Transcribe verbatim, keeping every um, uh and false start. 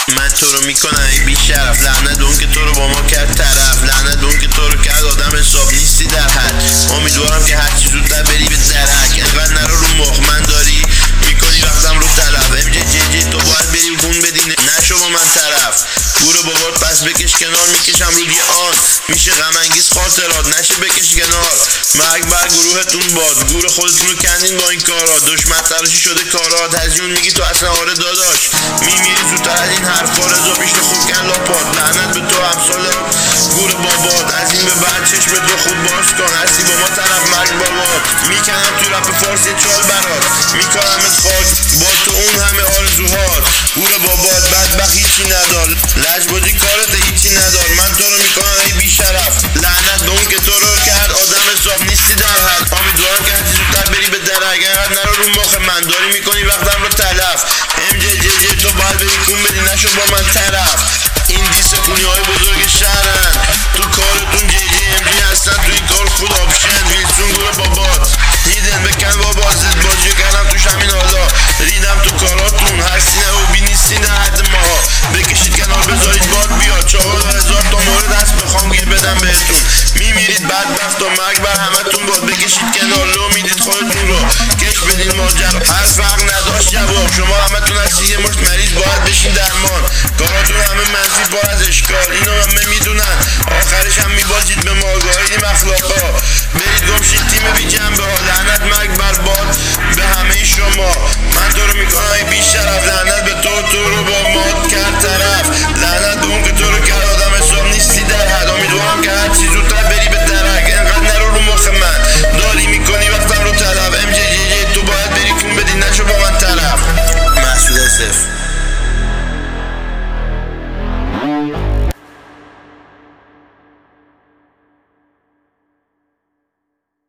من تو رو میکنم ای بی شرف، لعنت اون که تو رو با ما کرد طرف، لعنت اون که تو رو کرد آدم حساب نیستی در حد. امیدوارم که هرچی زودتر بری به درک، انقدر نرو رو مخ من داری میکنی وقتم رو طلب. ام جی جی جی تو باید بری خون بدی نشو با من طرف. گور بابات پس بکش کنار، میکشم رو دی آن میشه غم انگیز خاطرات نشه بکش کنار. مرگ بر گروهتون باد، گور خودتون رو کندین با این کارا، دشمن تراشی شده کارات، هزیون میگی تو اصلا آره داداش، میمیری زودتر از این حرفا، رضا پیش خوب کن لاپات، لعنت به تو امثالات گور بابات. از این به بعد چشم تو خوب باز کن، هستی با ما طرف مرگ بابات، میکنم تو رپ فارسی چال برات، میکنمت خاک با تو اون همه آرزوهات. گور بابات بدبخت هیچی ندار، لجبازی کارت هیچی ندار، من تو رو میکنم ای بی شرف، لعنت به اون که تو رو کرد آدم حساب نیستی در حد. امیدوارم که هرچی زودتر بری به در، اگر نرو رو مخ من داری میکنی وقتم رو تلف. ام جی جی جی تو باید بری کون بدی نشو با من طرف. این دیسه کونی های بزرگ شهرن، تو کارتون جی جی ام جی هستن، تو این کار خود آپشن ویلسون گور بابات، هیدن بکن بابا زد بازی کردم توش همین حالا، ریدم تو کاراتون هستی نه و بی نیستی نه حد ماها، بکشید کنار بذارید باد بیاد، چهار هزار تا مورد هست بخوام گیر بدم بهتون، میمیرید بدبخت و مرگ بر همتون باد، بکشید کنار لو میدید خودتون رو کش بدین ماجر، هر فرق نداشت جواب، شما همتون هستی یه مشت